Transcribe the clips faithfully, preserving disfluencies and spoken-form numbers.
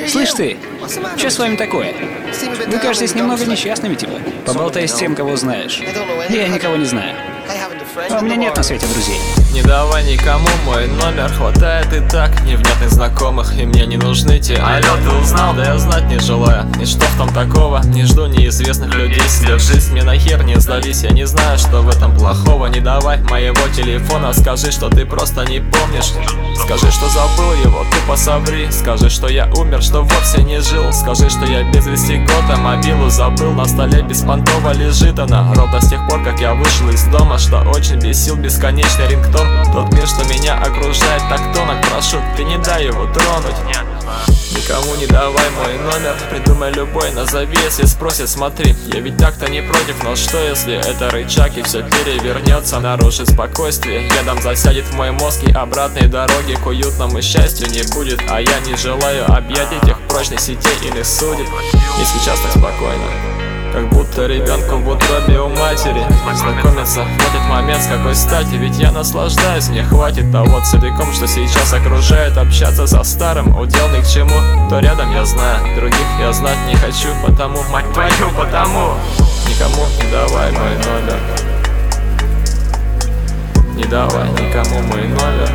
Слышь ты, что с вами такое? Вы кажетесь немного несчастными, типа. Поболтай с тем, кого знаешь. Я никого не знаю. А у меня нет на свете друзей. Не давай никому мой номер, хватает и так невнятных знакомых, и мне не нужны те. Алло, ты узнал? Да я знать не желаю. И что в том такого? Не жду неизвестных людей себе в жизнь, мне нахер не сдались. Я не знаю, что в этом плохого. Не давай моего телефона, скажи, что ты просто не помнишь. Скажи, что забыл его, ты пособри. Скажи, что я умер, что вовсе не жил. Скажи, что я без вести год, а мобилу забыл. На столе беспонтово лежит она, ровно с тех пор, как я вышел из дома. Что очень бесил бесконечный рингтон. Тот мир, что меня окружает так тонок. Прошу, ты не дай его тронуть. Никому не давай мой номер, придумай любой, назови, если спросят, смотри. Я ведь так-то не против, но что если это рычаг и все перевернется, нарушит спокойствие. Ядом засядет в мой мозг и обратной дороги к уютному счастью не будет. А я не желаю объятий тех прочных сетей иных судеб. И сейчас так спокойно, как будто ребенку в утробе у матери. Знакомиться в этот момент, с какой стати, ведь я наслаждаюсь. Мне хватит того целиком, что сейчас окружает. Общаться со старым, удел ни к чему. Кто рядом, я знаю, других я знать не хочу. Потому, мать твою, потому никому не давай мой номер. Не давай никому мой номер.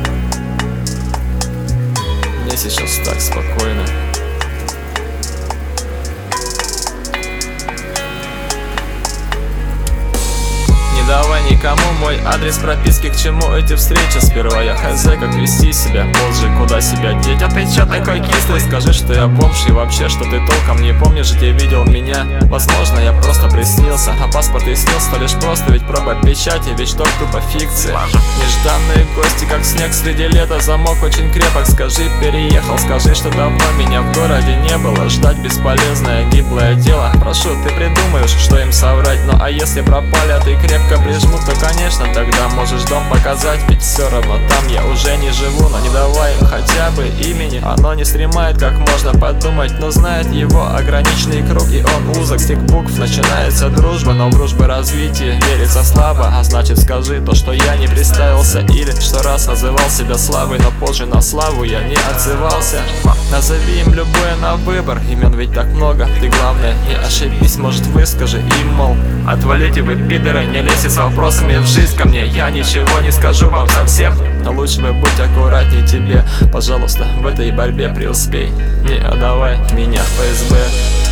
Мне сейчас так спокойно. Не давай никому мой адрес прописки, к чему эти встречи. Сперва я хз, как вести себя, позже куда себя деть. А ты чё такой кислый? Скажи, что я бомж и вообще, что ты толком не помнишь, где видел меня. Возможно, я просто приснился, а паспорт и снился лишь просто, ведь проба печати, ведь что тупо фикция. Нежданные гости, как снег среди лета, замок очень крепок. Скажи, переехал, скажи, что давно меня в городе не было. Ждать бесполезное, гиблое дело. Прошу, ты придумаешь, что им соврать. Ну а если пропали, а ты крепко прижму, то конечно, тогда можешь дом показать. Ведь все равно там я уже не живу. Но не давай им хотя бы имени, оно не стремает, как можно подумать. Но знает его ограниченный круг, и он узок. С тех букв начинается дружба, но в дружбе развитие верится слабо. А значит скажи то, что я не представился, или что раз называл себя славой, но позже на славу я не отзывался. Назови им любое на выбор, имен ведь так много. Ты главное не ошибись, может выскажи им, мол, отвалите вы, пидоры, не лезьте с вопросами в жизнь ко мне. Я ничего не скажу вам совсем, но лучше бы будь аккуратней тебе. Пожалуйста, в этой борьбе преуспей, не отдавай меня в ФСБ.